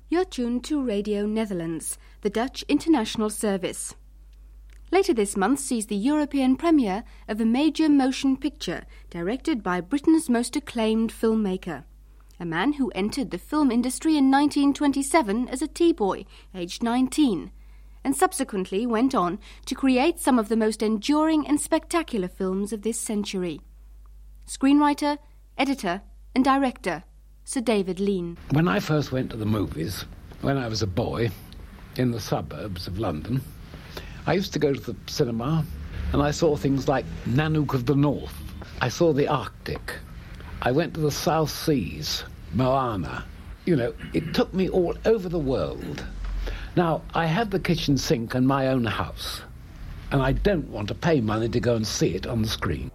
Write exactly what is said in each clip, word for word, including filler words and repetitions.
You're tuned to Radio Netherlands, the Dutch international service. Later this month sees the European premiere of a major motion picture directed by Britain's most acclaimed filmmaker, a man who entered the film industry in nineteen twenty-seven as a tea-boy, aged nineteen, and subsequently went on to create some of the most enduring and spectacular films of this century. Screenwriter, editor and director, Sir David Lean. When I first went to the movies, when I was a boy, in the suburbs of London, I used to go to the cinema and I saw things like Nanook of the North. I saw the Arctic. I went to the South Seas, Moana. You know, it took me all over the world. Now, I have the kitchen sink in my own house, and I don't want to pay money to go and see it on the screen.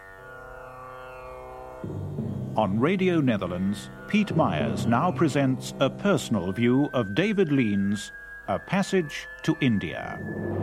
On Radio Netherlands, Piet Myers now presents a personal view of David Lean's A Passage to India.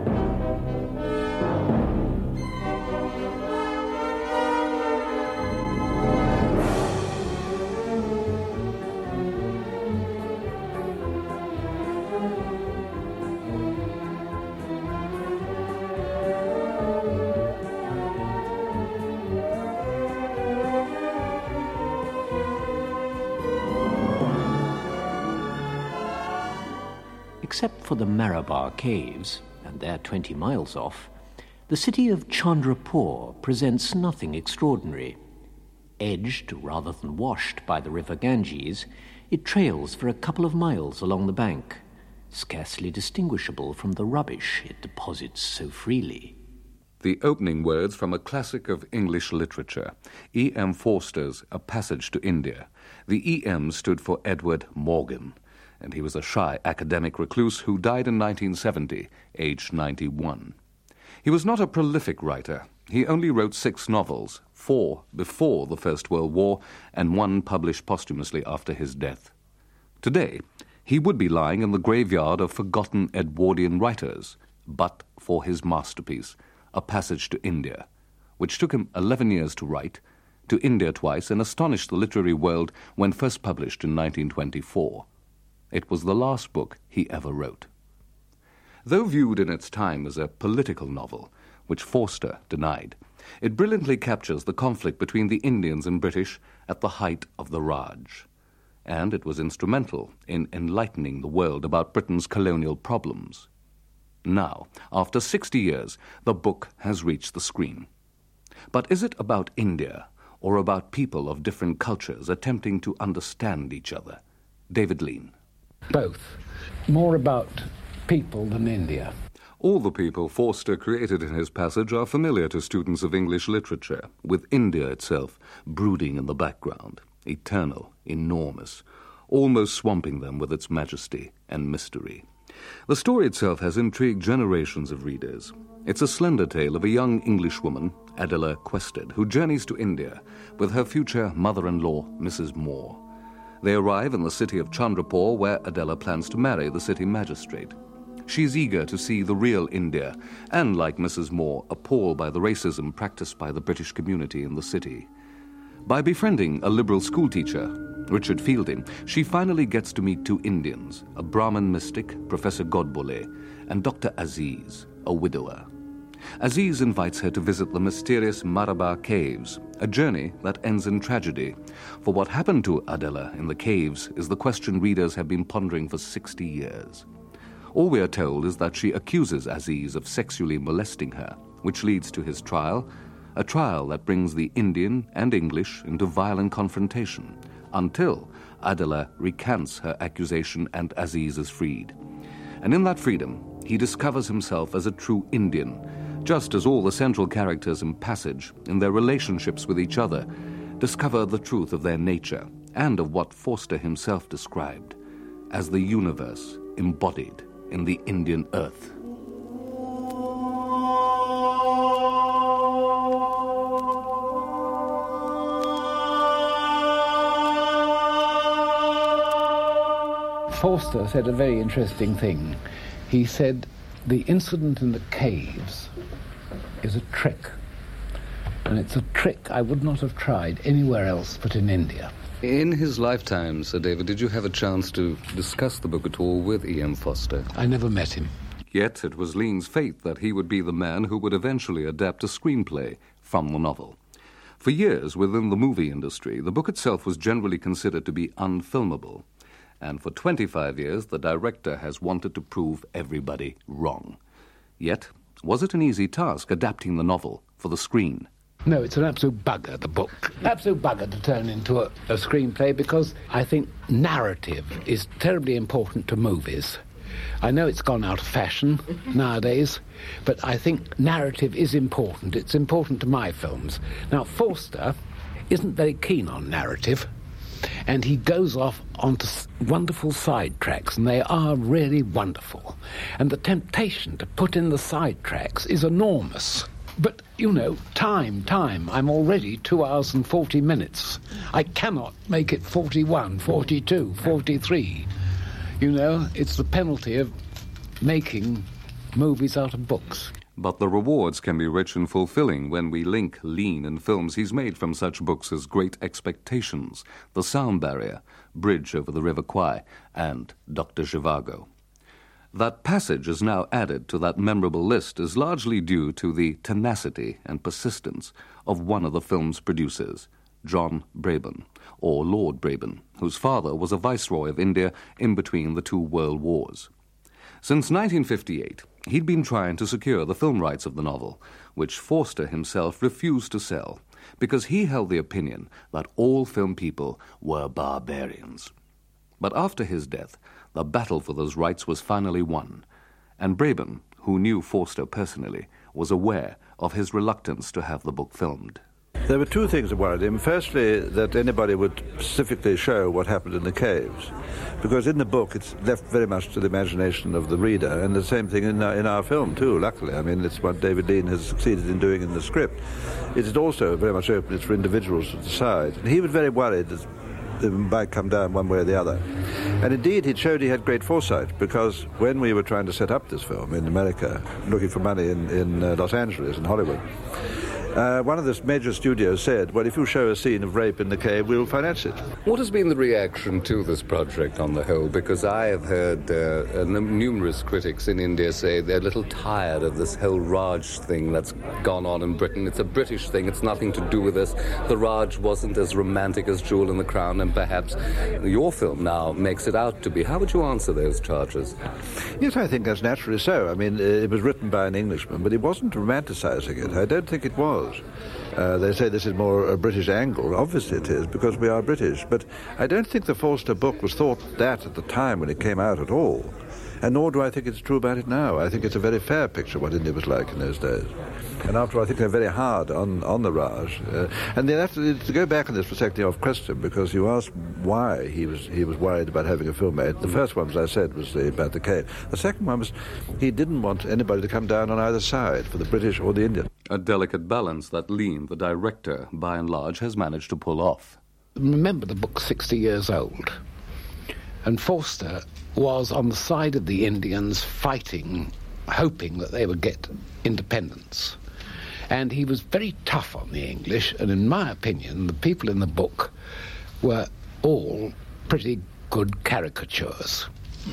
Except for the Marabar Caves, and they're twenty miles off, the city of Chandrapur presents nothing extraordinary. Edged rather than washed by the river Ganges, it trails for a couple of miles along the bank, scarcely distinguishable from the rubbish it deposits so freely. The opening words from a classic of English literature, E M Forster's A Passage to India. The E M stood for Edward Morgan, and he was a shy academic recluse who died in nineteen seventy, aged ninety-one. He was not a prolific writer. He only wrote six novels, four before the First World War, and one published posthumously after his death. Today, he would be lying in the graveyard of forgotten Edwardian writers, but for his masterpiece, A Passage to India, which took him eleven years to write, to India twice, and astonished the literary world when first published in nineteen twenty-four. It was the last book he ever wrote. Though viewed in its time as a political novel, which Forster denied, it brilliantly captures the conflict between the Indians and British at the height of the Raj. And it was instrumental in enlightening the world about Britain's colonial problems. Now, after sixty years, the book has reached the screen. But is it about India, or about people of different cultures attempting to understand each other? David Lean. Both. More about people than India. All the people Forster created in his passage are familiar to students of English literature, with India itself brooding in the background, eternal, enormous, almost swamping them with its majesty and mystery. The story itself has intrigued generations of readers. It's a slender tale of a young Englishwoman, Adela Quested, who journeys to India with her future mother-in-law, Missus Moore. They arrive in the city of Chandrapur, where Adela plans to marry the city magistrate. She's eager to see the real India, and, like Missus Moore, appalled by the racism practiced by the British community in the city. By befriending a liberal schoolteacher, Richard Fielding, she finally gets to meet two Indians, a Brahmin mystic, Professor Godbole, and Doctor Aziz, a widower. Aziz invites her to visit the mysterious Marabar Caves, a journey that ends in tragedy. For what happened to Adela in the caves is the question readers have been pondering for sixty years. All we are told is that she accuses Aziz of sexually molesting her, which leads to his trial, a trial that brings the Indian and English into violent confrontation, until Adela recants her accusation and Aziz is freed. And in that freedom, he discovers himself as a true Indian, just as all the central characters in Passage, in their relationships with each other, discover the truth of their nature and of what Forster himself described as the universe embodied in the Indian earth. Forster said a very interesting thing. He said the incident in the caves is a trick. And it's a trick I would not have tried anywhere else but in India. In his lifetime, Sir David, did you have a chance to discuss the book at all with E M Forster? I never met him. Yet it was Lean's fate that he would be the man who would eventually adapt a screenplay from the novel. For years within the movie industry, the book itself was generally considered to be unfilmable. And for twenty-five years, the director has wanted to prove everybody wrong. Yet, was it an easy task adapting the novel for the screen? No, it's an absolute bugger, the book. Absolute bugger to turn into a, a screenplay, because I think narrative is terribly important to movies. I know it's gone out of fashion nowadays, but I think narrative is important. It's important to my films. Now, Forster isn't very keen on narrative, and he goes off onto wonderful side tracks, and they are really wonderful. And the temptation to put in the side tracks is enormous. But, you know, time, time. I'm already two hours and forty minutes. I cannot make it forty-one, forty-two, forty-three. You know, it's the penalty of making movies out of books. But the rewards can be rich and fulfilling when we link Lean and films he's made from such books as Great Expectations, The Sound Barrier, Bridge over the River Kwai, and Doctor Zhivago. That passage is now added to that memorable list is largely due to the tenacity and persistence of one of the film's producers, John Braben, or Lord Braben, whose father was a viceroy of India in between the two world wars. Since nineteen fifty-eight, he'd been trying to secure the film rights of the novel, which Forster himself refused to sell, because he held the opinion that all film people were barbarians. But after his death, the battle for those rights was finally won, and Braben, who knew Forster personally, was aware of his reluctance to have the book filmed. There were two things that worried him. Firstly, that anybody would specifically show what happened in the caves, because in the book it's left very much to the imagination of the reader, and the same thing in our, in our film too, luckily. I mean, it's what David Lean has succeeded in doing in the script. It is also very much open, it's for individuals to decide. And he was very worried that it might come down one way or the other. And indeed, he showed he had great foresight, because when we were trying to set up this film in America, looking for money in, in uh, Los Angeles and Hollywood, Uh, one of the major studios said, well, if you show a scene of rape in the cave, we'll finance it. What has been the reaction to this project on the whole? Because I have heard uh, numerous critics in India say they're a little tired of this whole Raj thing that's gone on in Britain. It's a British thing. It's nothing to do with us. The Raj wasn't as romantic as Jewel in the Crown, and perhaps your film now makes it out to be. How would you answer those charges? Yes, I think that's naturally so. I mean, it was written by an Englishman, but he wasn't romanticizing it. I don't think it was. Uh, they say this is more a British angle. Obviously it is, because we are British. But I don't think the Forster book was thought that at the time when it came out at all. And nor do I think it's true about it now. I think it's a very fair picture of what India was like in those days. And after all, I think they're very hard on, on the Raj. Uh, and then after, to go back on this for a second off question, because you asked why he was he was worried about having a film made. The first one, as I said, was the, about the cave. The second one was he didn't want anybody to come down on either side, for the British or the Indian. A delicate balance that Lean, the director, by and large, has managed to pull off. Remember, the book's sixty years old, and Forster was on the side of the Indians fighting, hoping that they would get independence. And he was very tough on the English, and in my opinion, the people in the book were all pretty good caricatures.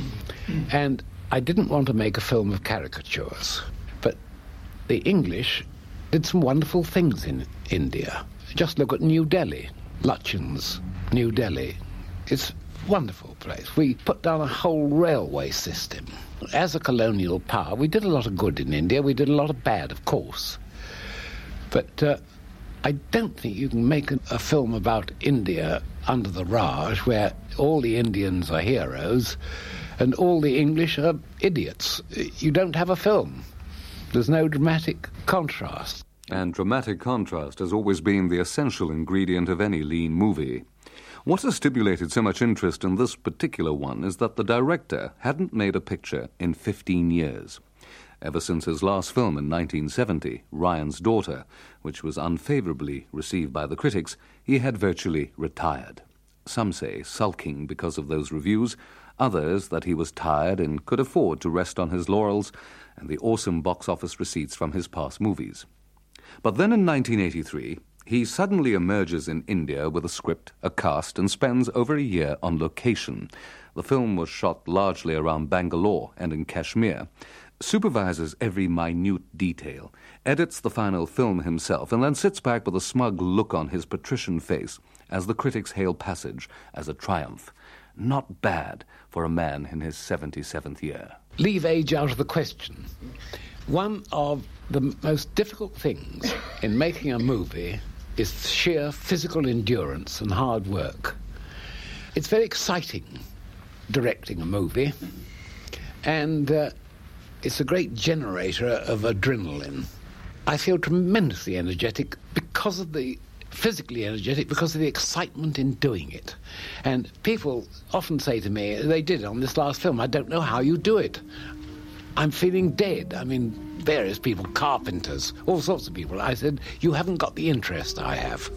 And I didn't want to make a film of caricatures, but the English did some wonderful things in India. Just look at New Delhi, Lutyens, New Delhi. It's a wonderful place. We put down a whole railway system. As a colonial power, we did a lot of good in India. We did a lot of bad, of course. But uh, I don't think you can make a, a film about India under the Raj, where all the Indians are heroes and all the English are idiots. You don't have a film. There's no dramatic contrast. And dramatic contrast has always been the essential ingredient of any Lean movie. What has stimulated so much interest in this particular one is that the director hadn't made a picture in fifteen years. Ever since his last film in nineteen seventy, Ryan's Daughter, which was unfavourably received by the critics, he had virtually retired. Some say sulking because of those reviews, others that he was tired and could afford to rest on his laurels and the awesome box office receipts from his past movies. But then in nineteen eighty-three, he suddenly emerges in India with a script, a cast, and spends over a year on location. The film was shot largely around Bangalore and in Kashmir, supervises every minute detail, edits the final film himself, and then sits back with a smug look on his patrician face as the critics hail Passage as a triumph. Not bad for a man in his seventy-seventh year. Leave age out of the question. One of the most difficult things in making a movie is sheer physical endurance and hard work. It's very exciting directing a movie, and uh, it's a great generator of adrenaline. I feel tremendously energetic because of the physically energetic because of the excitement in doing it. And people often say to me, they did on this last film, I don't know how you do it. I'm feeling dead. I mean, various people, carpenters, all sorts of people. I said, you haven't got the interest I have.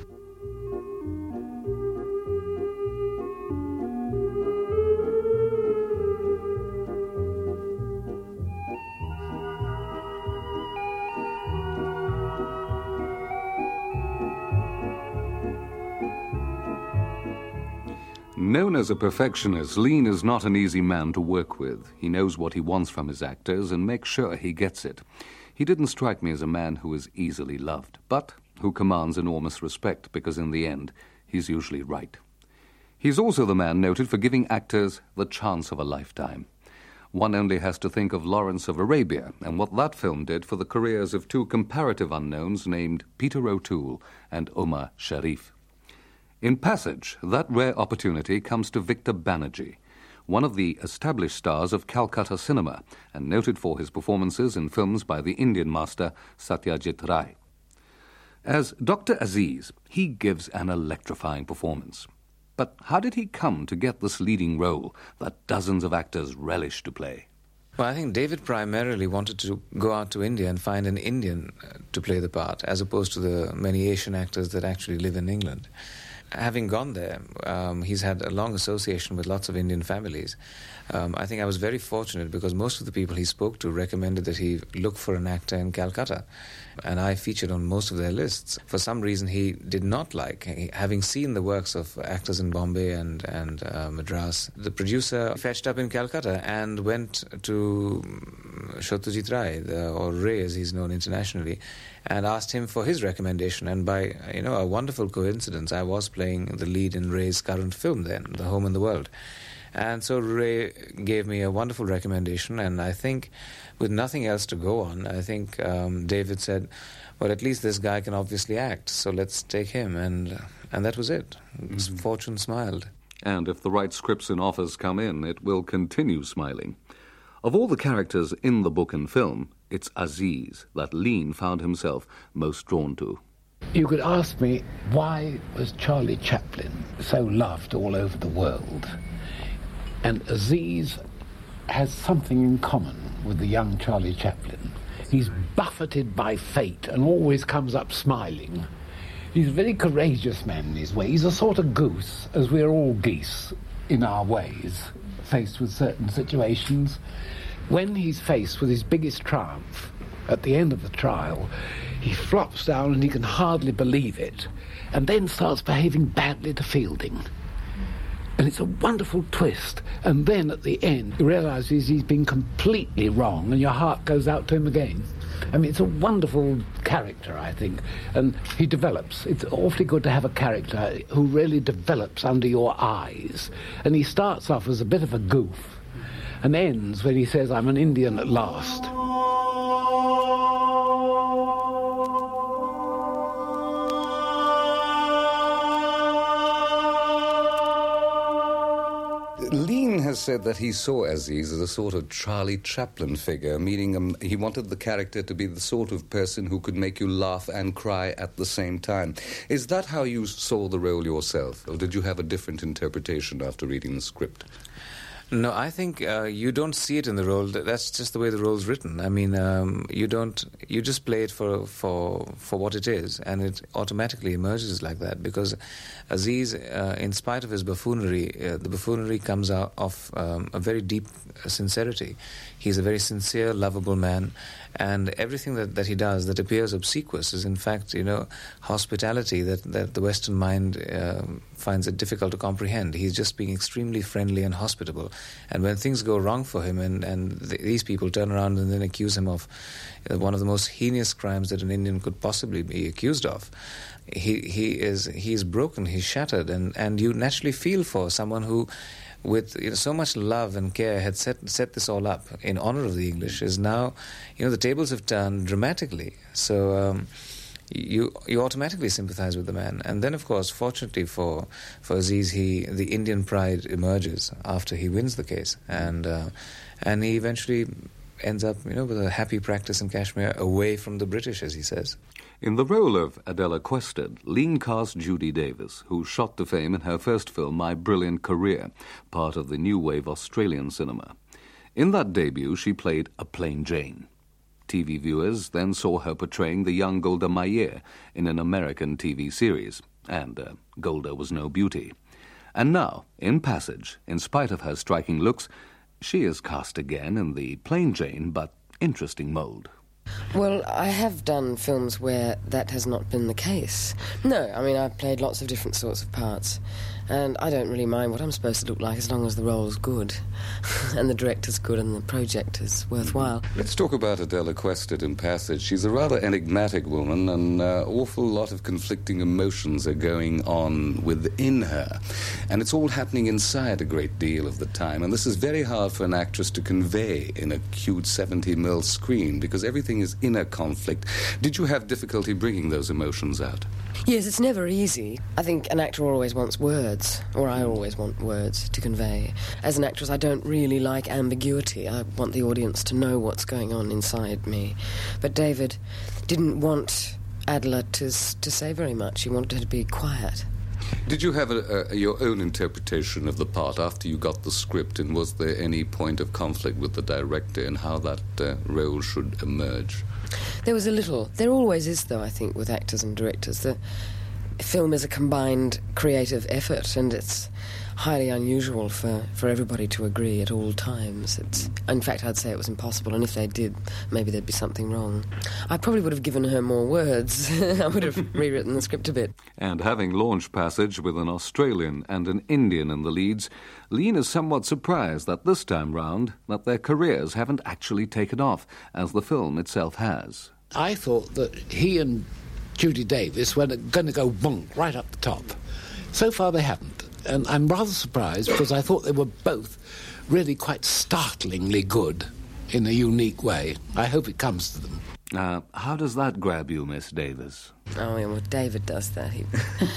Known as a perfectionist, Lean is not an easy man to work with. He knows what he wants from his actors and makes sure he gets it. He didn't strike me as a man who is easily loved, but who commands enormous respect because in the end, he's usually right. He's also the man noted for giving actors the chance of a lifetime. One only has to think of Lawrence of Arabia and what that film did for the careers of two comparative unknowns named Peter O'Toole and Omar Sharif. In Passage, that rare opportunity comes to Victor Banerjee, one of the established stars of Calcutta cinema and noted for his performances in films by the Indian master Satyajit Ray. As Doctor Aziz, he gives an electrifying performance. But how did he come to get this leading role that dozens of actors relish to play? Well, I think David primarily wanted to go out to India and find an Indian to play the part, as opposed to the many Asian actors that actually live in England. Having gone there, um, he's had a long association with lots of Indian families. Um, I think I was very fortunate because most of the people he spoke to recommended that he look for an actor in Calcutta. And I featured on most of their lists. For some reason, he did not like, he, having seen the works of actors in Bombay and, and uh, Madras, the producer fetched up in Calcutta and went to Satyajit Ray, the, or Ray as he's known internationally, and asked him for his recommendation. And by, you know, a wonderful coincidence, I was playing the lead in Ray's current film then, The Home in the World. And so Ray gave me a wonderful recommendation, and I think with nothing else to go on, I think um, David said, well, at least this guy can obviously act, so let's take him, and and that was it. Mm-hmm. Fortune smiled. And if the right scripts and offers come in, it will continue smiling. Of all the characters in the book and film, it's Aziz that Lean found himself most drawn to. You could ask me, why was Charlie Chaplin so loved all over the world? And Aziz has something in common with the young Charlie Chaplin. He's buffeted by fate and always comes up smiling. He's a very courageous man in his way. He's a sort of goose, as we're all geese in our ways, faced with certain situations. When he's faced with his biggest triumph, at the end of the trial, he flops down and he can hardly believe it, and then starts behaving badly to Fielding. And it's a wonderful twist. And then at the end, he realises he's been completely wrong and your heart goes out to him again. I mean, it's a wonderful character, I think. And he develops. It's awfully good to have a character who really develops under your eyes. And he starts off as a bit of a goof and ends when he says, I'm an Indian at last. Lean has said that he saw Aziz as a sort of Charlie Chaplin figure, meaning um, he wanted the character to be the sort of person who could make you laugh and cry at the same time. Is that how you saw the role yourself, or did you have a different interpretation after reading the script? No, I think uh, you don't see it in the role. That's just the way the role's written. I mean, um, you don't. You just play it for for for what it is, and it automatically emerges like that. Because Aziz, uh, in spite of his buffoonery, uh, the buffoonery comes out of um, a very deep sincerity. He's a very sincere, lovable man, And everything that, that he does that appears obsequious is in fact, you know, hospitality that, that the Western mind uh, finds it difficult to comprehend. He's just being extremely friendly and hospitable. And when things go wrong for him and, and th- these people turn around and then accuse him of uh, one of the most heinous crimes that an Indian could possibly be accused of, he he is he's broken, he's shattered, and, and you naturally feel for someone who, with you know, so much love and care, had set set this all up in honor of the English, is now, you know, the tables have turned dramatically. So um, you you automatically sympathize with the man. And then, of course, fortunately for for Aziz, he the Indian pride emerges after he wins the case, and uh, and he eventually ends up, you know, with a happy practice in Kashmir, away from the British, as he says. In the role of Adela Quested, Lean cast Judy Davis, who shot to fame in her first film, My Brilliant Career, part of the new wave Australian cinema. In that debut, she played a plain Jane. T V viewers then saw her portraying the young Golda Meir in an American T V series, and uh, Golda was no beauty. And now, in Passage, in spite of her striking looks, she is cast again in the plain Jane but interesting mould. Well, I have done films where that has not been the case. No, I mean, I've played lots of different sorts of parts, and I don't really mind what I'm supposed to look like as long as the role's good, and the director's good and the project is worthwhile. Let's talk about Adela Quested in Passage. She's a rather enigmatic woman, and an uh, awful lot of conflicting emotions are going on within her, and it's all happening inside a great deal of the time, and this is very hard for an actress to convey in a cute seventy millimeter screen, because everything is inner conflict. Did you have difficulty bringing those emotions out? Yes, it's never easy. I think an actor always wants words, or I always want words to convey. As an actress, I don't really like ambiguity. I want the audience to know what's going on inside me. But David didn't want Adela to, to say very much. He wanted her to be quiet. Did you have a, a, your own interpretation of the part after you got the script, and was there any point of conflict with the director in how that uh, role should emerge? There was a little. There always is, though, I think, with actors and directors. The film is a combined creative effort, and it's highly unusual for, for everybody to agree at all times. It's, in fact, I'd say it was impossible, and if they did, maybe there'd be something wrong. I probably would have given her more words. I would have rewritten the script a bit. And having launched Passage with an Australian and an Indian in the leads, Lean is somewhat surprised that this time round that their careers haven't actually taken off, as the film itself has. I thought that he and Judy Davis were going to go bonk right up the top. So far they haven't. And I'm rather surprised because I thought they were both really quite startlingly good in a unique way. I hope it comes to them. Uh, how does that grab you, Miss Davis? Oh, yeah, well, David does that. He...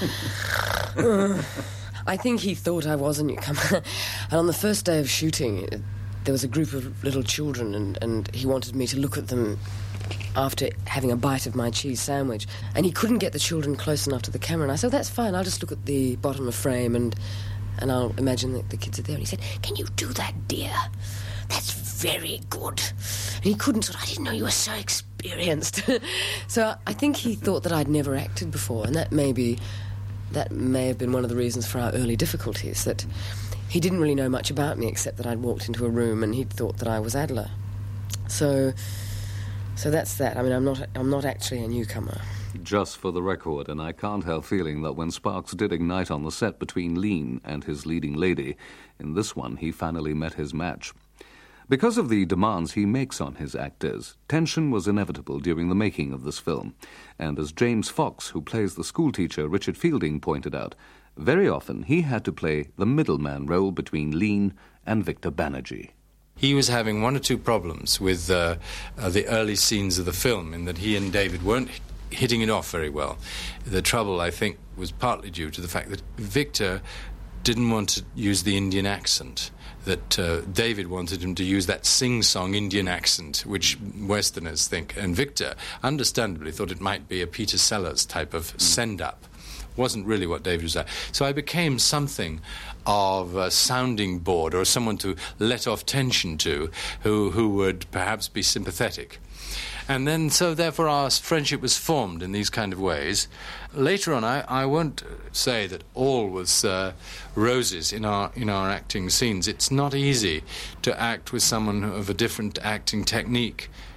I think he thought I was a newcomer. And on the first day of shooting, there was a group of little children, and, and he wanted me to look at them after having a bite of my cheese sandwich. And he couldn't get the children close enough to the camera. And I said, that's fine, I'll just look at the bottom of frame and, and I'll imagine that the kids are there. And he said, can you do that, dear? That's very good. And he couldn't sort of, I didn't know you were so experienced. So I think he thought that I'd never acted before, and that may be, that may have been one of the reasons for our early difficulties, that he didn't really know much about me except that I'd walked into a room and he'd thought that I was Adela. So... So that's that. I mean, I'm not I'm not actually a newcomer. Just for the record, and I can't help feeling that when sparks did ignite on the set between Lean and his leading lady, in this one he finally met his match. Because of the demands he makes on his actors, tension was inevitable during the making of this film. And as James Fox, who plays the schoolteacher Richard Fielding, pointed out, very often he had to play the middleman role between Lean and Victor Banerjee. He was having one or two problems with uh, uh, the early scenes of the film, in that he and David weren't hitting it off very well. The trouble, I think, was partly due to the fact that Victor didn't want to use the Indian accent, that uh, David wanted him to use that sing-song Indian accent, which Westerners think, and Victor, understandably, thought it might be a Peter Sellers type of send-up. Wasn't really what David was at. So I became something of a sounding board, or someone to let off tension to, who, who would perhaps be sympathetic. And then, so therefore, our friendship was formed in these kind of ways. Later on, I, I won't say that all was uh, roses in our in our acting scenes. It's not easy to act with someone of a different acting technique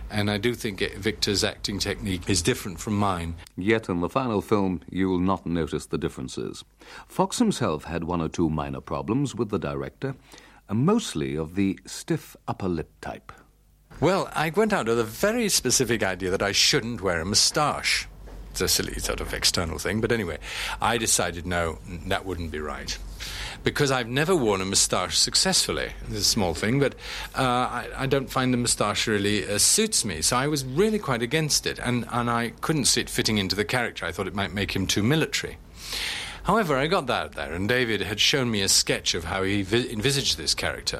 And I do think it, Victor's acting technique is different from mine. Yet in the final film, you'll not notice the differences. Fox himself had one or two minor problems with the director, and mostly of the stiff upper lip type. Well, I went out with a very specific idea that I shouldn't wear a moustache. It's a silly sort of external thing, but anyway, I decided no, that wouldn't be right. Because I've never worn a moustache successfully. It's a small thing, but uh, I, I don't find the moustache really uh, suits me. So I was really quite against it, and, and I couldn't see it fitting into the character. I thought it might make him too military. However, I got that out there, and David had shown me a sketch of how he vi- envisaged this character.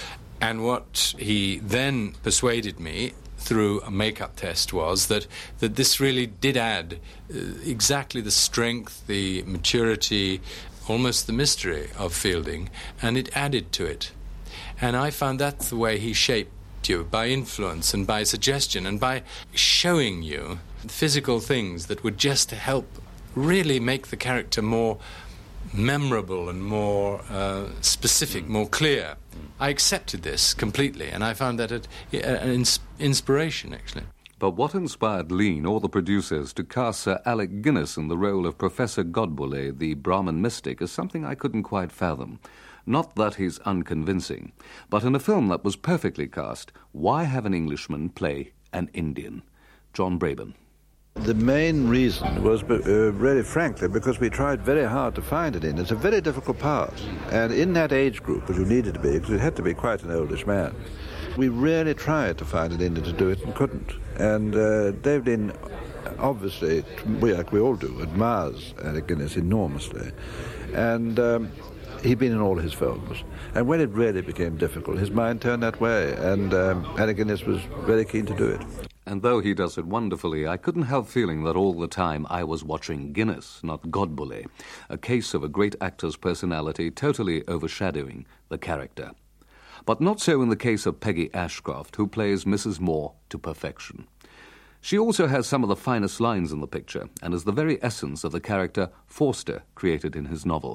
And what he then persuaded me through a makeup test was that, that this really did add uh, exactly the strength, the maturity, almost the mystery of Fielding, and it added to it. And I found that's the way he shaped you, by influence and by suggestion and by showing you physical things that would just help really make the character more memorable and more uh, specific, more clear. I accepted this completely, and I found that it, an ins- inspiration, actually. But what inspired Lean or the producers to cast Sir Alec Guinness in the role of Professor Godbole, the Brahmin mystic, is something I couldn't quite fathom. Not that he's unconvincing, but in a film that was perfectly cast, why have an Englishman play an Indian? John Braben. The main reason was, uh, really frankly, because we tried very hard to find it in. It's a very difficult part. And in that age group, as you needed to be, because it had to be quite an oldish man, we really tried to find an Indian to do it and couldn't. And uh, David Lean, obviously, we, like we all do, admires Alec Guinness enormously. And um, he'd been in all his films. And when it really became difficult, his mind turned that way. And um, Alec Guinness was very keen to do it. And though he does it wonderfully, I couldn't help feeling that all the time I was watching Guinness, not Godbole, a case of a great actor's personality totally overshadowing the character. But not so in the case of Peggy Ashcroft, who plays Missus Moore to perfection. She also has some of the finest lines in the picture, and is the very essence of the character Forster created in his novel.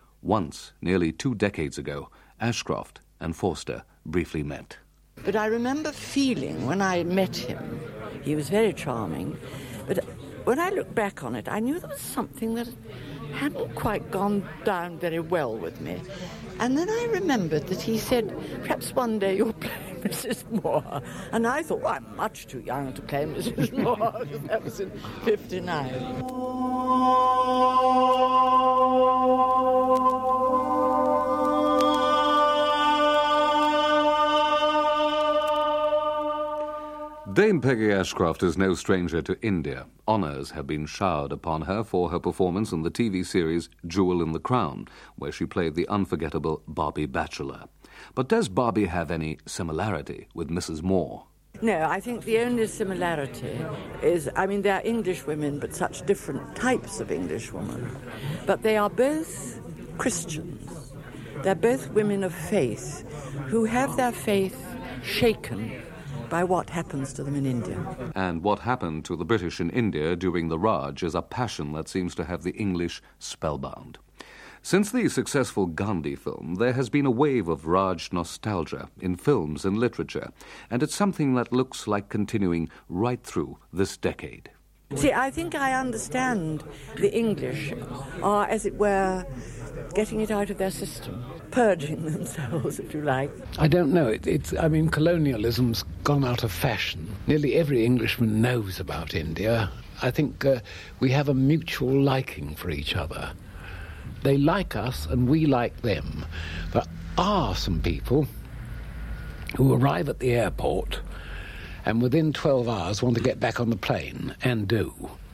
Once, nearly two decades ago, Ashcroft and Forster briefly met. But I remember feeling when I met him, he was very charming, but when I look back on it, I knew there was something that hadn't quite gone down very well with me. And then I remembered that he said, perhaps one day you'll play Missus Moore. And I thought, well, I'm much too young to play Missus Moore, because that was in fifty-nine. Dame Peggy Ashcroft is no stranger to India. Honours have been showered upon her for her performance in the T V series Jewel in the Crown, where she played the unforgettable Barbie Batchelor. But does Barbie have any similarity with Missus Moore? No, I think the only similarity is, I mean, they're English women, but such different types of English women. But they are both Christians. They're both women of faith who have their faith shaken by what happens to them in India. And what happened to the British in India during the Raj is a passion that seems to have the English spellbound. Since the successful Gandhi film, there has been a wave of Raj nostalgia in films and literature, and it's something that looks like continuing right through this decade. See, I think I understand the English are, as it were, getting it out of their system, purging themselves, if you like. I don't know. It, it's, I mean, colonialism's gone out of fashion. Nearly every Englishman knows about India. I think uh, we have a mutual liking for each other. They like us and we like them. There are some people who arrive at the airport and within twelve hours want to get back on the plane, and do.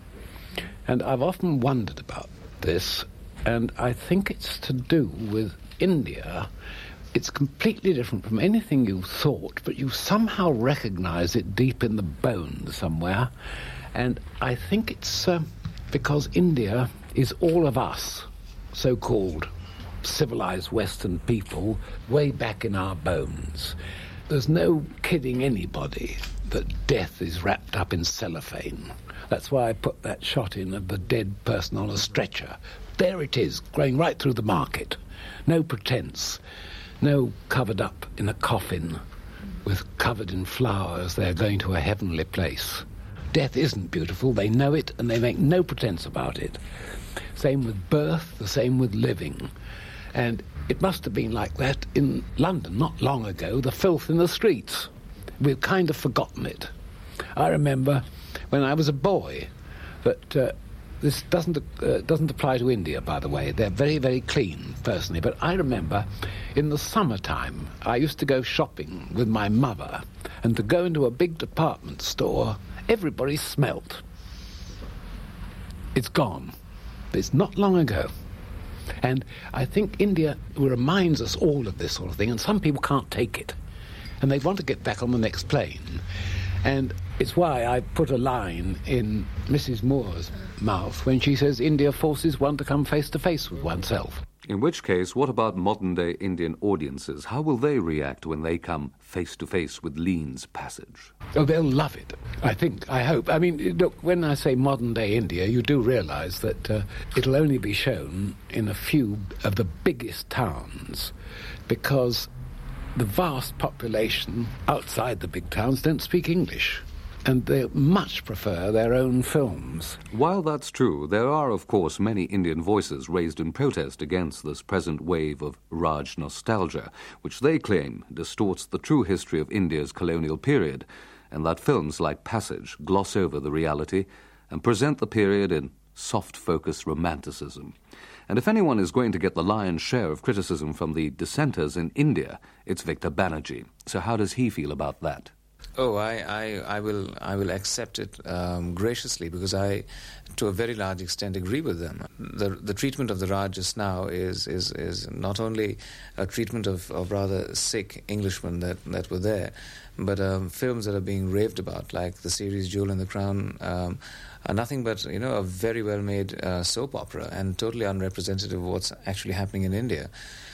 And I've often wondered about this, and I think it's to do with India. It's completely different from anything you thought, but you somehow recognize it deep in the bones somewhere. And I think it's uh, because India is all of us, so-called civilized Western people, way back in our bones. There's no kidding anybody that death is wrapped up in cellophane. That's why I put that shot in of the dead person on a stretcher. There it is, going right through the market. No pretense, no covered up in a coffin. with covered in flowers, they're going to a heavenly place. Death isn't beautiful, they know it, and they make no pretense about it. Same with birth, the same with living. And it must have been like that in London not long ago, the filth in the streets. We've kind of forgotten it. I remember when I was a boy that uh, this doesn't uh, doesn't apply to India, by the way. They're very, very clean, personally. But I remember in the summertime, I used to go shopping with my mother, and to go into a big department store, everybody smelt. It's gone. It's not long ago. And I think India reminds us all of this sort of thing, and some people can't take it. And they want to get back on the next plane. And it's why I put a line in Missus Moore's mouth when she says India forces one to come face to face with oneself. In which case, what about modern-day Indian audiences? How will they react when they come face to face with Lean's Passage? Oh, they'll love it, I think, I hope. I mean, look, when I say modern-day India, you do realise that uh, it'll only be shown in a few of the biggest towns, because the vast population outside the big towns don't speak English, and they much prefer their own films. While that's true, there are, of course, many Indian voices raised in protest against this present wave of Raj nostalgia, which they claim distorts the true history of India's colonial period, and that films like Passage gloss over the reality and present the period in soft-focus romanticism. And if anyone is going to get the lion's share of criticism from the dissenters in India, it's Victor Banerjee. So how does he feel about that? Oh, I, I, I will I will accept it um, graciously, because I, to a very large extent, agree with them. The the treatment of the Raj just now is is, is not only a treatment of, of rather sick Englishmen that, that were there, but um, films that are being raved about, like the series Jewel in the Crown, um, are nothing but, you know, a very well-made uh, soap opera and totally unrepresentative of what's actually happening in India.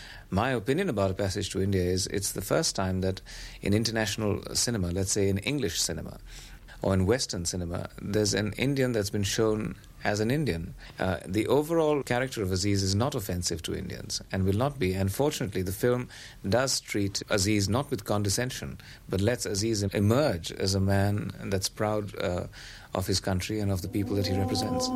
My opinion about A Passage to India is it's the first time that in international cinema, let's say in English cinema or in Western cinema, there's an Indian that's been shown as an Indian. Uh, the overall character of Aziz is not offensive to Indians and will not be. And fortunately, the film does treat Aziz not with condescension, but lets Aziz emerge as a man that's proud uh, of his country and of the people that he represents.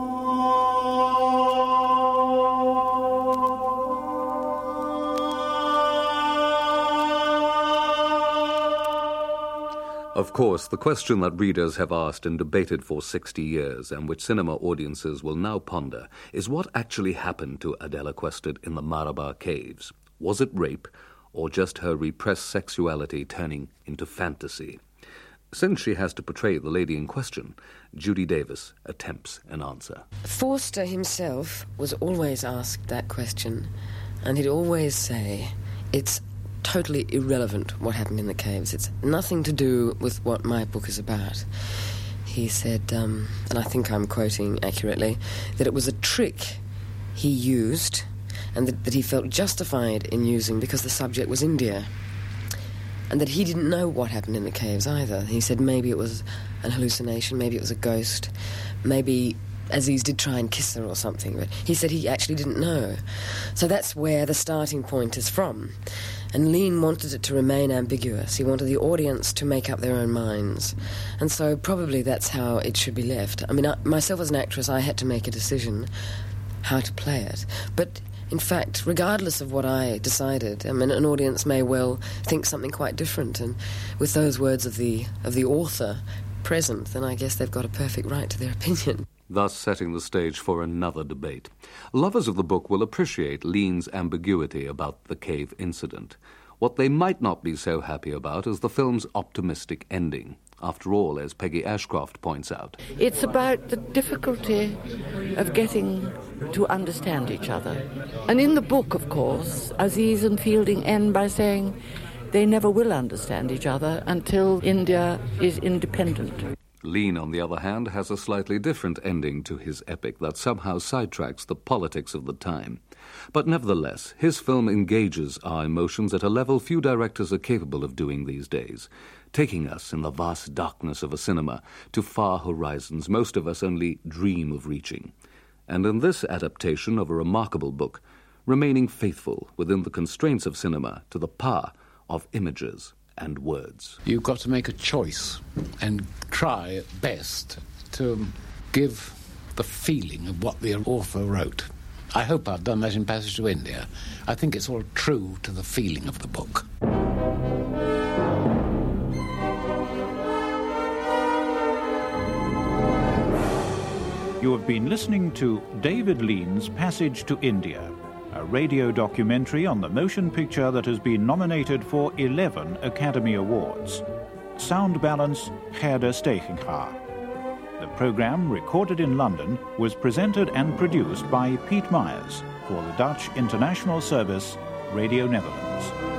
Of course, the question that readers have asked and debated for sixty years, and which cinema audiences will now ponder, is what actually happened to Adela Quested in the Malabar Caves. Was it rape, or just her repressed sexuality turning into fantasy? Since she has to portray the lady in question, Judy Davis attempts an answer. Forster himself was always asked that question, and he'd always say, it's totally irrelevant what happened in the caves. It's nothing to do with what my book is about. He said, um, and I think I'm quoting accurately, that it was a trick he used and that, that he felt justified in using because the subject was India. And that he didn't know what happened in the caves either. He said maybe it was an hallucination, maybe it was a ghost, maybe Aziz did try and kiss her or something, but he said he actually didn't know. So that's where the starting point is from. And Lean wanted it to remain ambiguous. He wanted the audience to make up their own minds. And so probably that's how it should be left. I mean, I, myself as an actress, I had to make a decision how to play it. But in fact, regardless of what I decided, I mean, an audience may well think something quite different. And with those words of the of the author present, then I guess they've got a perfect right to their opinion. Thus setting the stage for another debate. Lovers of the book will appreciate Lean's ambiguity about the cave incident. What they might not be so happy about is the film's optimistic ending. After all, as Peggy Ashcroft points out, it's about the difficulty of getting to understand each other. And in the book, of course, Aziz and Fielding end by saying they never will understand each other until India is independent. Lean, on the other hand, has a slightly different ending to his epic that somehow sidetracks the politics of the time. But nevertheless, his film engages our emotions at a level few directors are capable of doing these days, taking us in the vast darkness of a cinema to far horizons most of us only dream of reaching. And in this adaptation of a remarkable book, remaining faithful within the constraints of cinema to the power of images and words. You've got to make a choice and try at best to give the feeling of what the author wrote. I hope I've done that in Passage to India. I think it's all true to the feeling of the book. You have been listening to David Lean's Passage to India, a radio documentary on the motion picture that has been nominated for eleven Academy Awards. Sound balance, Gerda Steichenga. The programme, recorded in London, was presented and produced by Piet Meyers for the Dutch International Service, Radio Netherlands.